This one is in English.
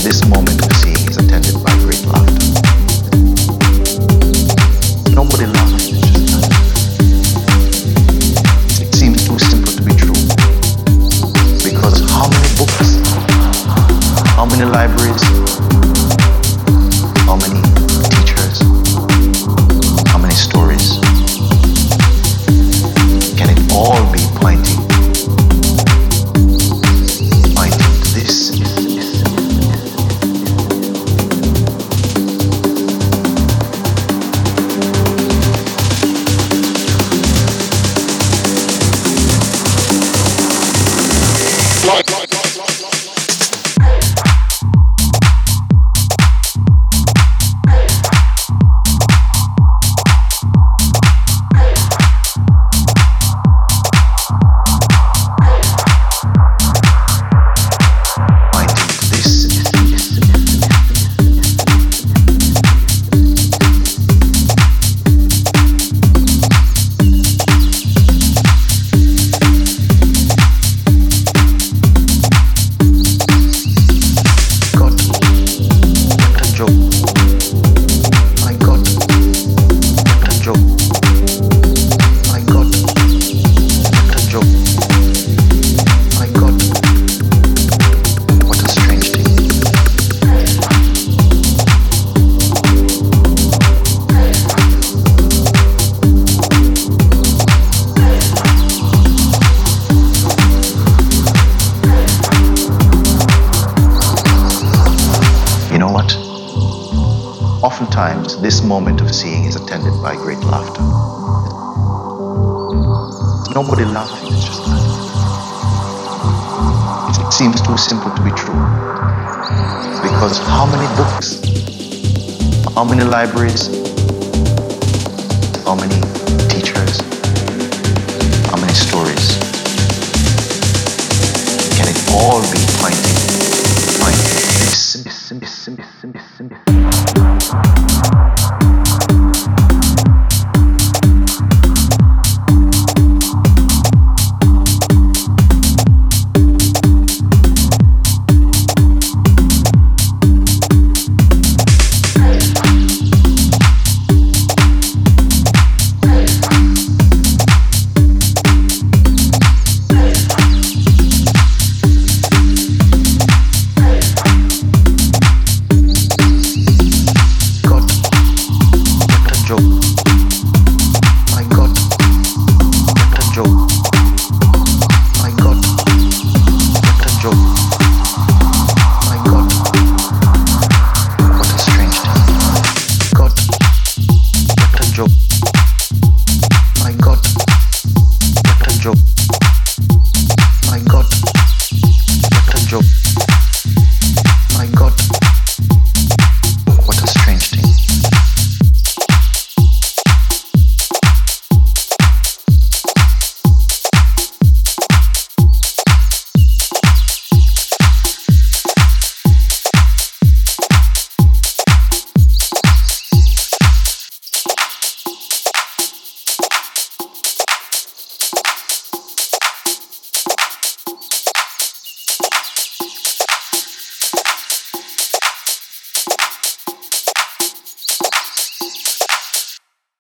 this moment of seeing is attended by great laughter. Nobody laughs, it's just laughter. It seems too simple to be true. Because how many books, how many libraries, how many teachers, how many stories can it all be pointing to this? Oftentimes, this moment of seeing is attended by great laughter. Nobody laughing, it's just laughter. It seems too simple to be true. Because how many books, how many libraries, how many teachers, how many stories can it all be pointing this? Joke.